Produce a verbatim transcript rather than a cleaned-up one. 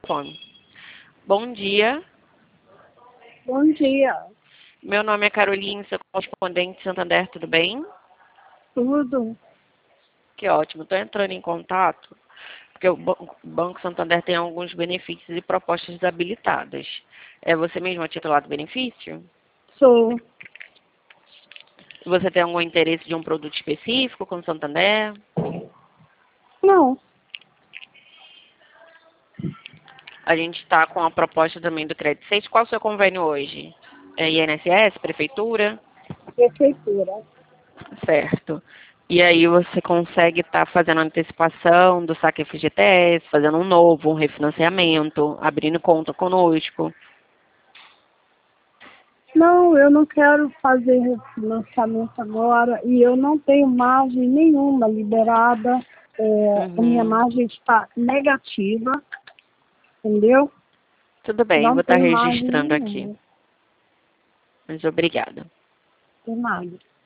telefone. Bom dia. Bom dia. Meu nome é Caroline, sou correspondente de Santander, tudo bem? Tudo. Que ótimo. Estou entrando em contato porque o Ban- Banco Santander tem alguns benefícios e propostas desabilitadas. É você mesmo a titular do benefício? Sou. Você tem algum interesse de um produto específico com o Santander? Não. A gente está com a proposta também do Crédito seis. Qual é o seu convênio hoje? É I N S S, Prefeitura? Prefeitura. Certo. E aí você consegue estar fazendo antecipação do saque F G T S, fazendo um novo, um refinanciamento, abrindo conta conosco. Não, eu não quero fazer lançamento agora e eu não tenho margem nenhuma liberada. É, a minha Uhum. margem está negativa, entendeu? Tudo bem, eu Não vou estar tenho margem registrando aqui. nenhuma. Mas obrigada. Tem nada.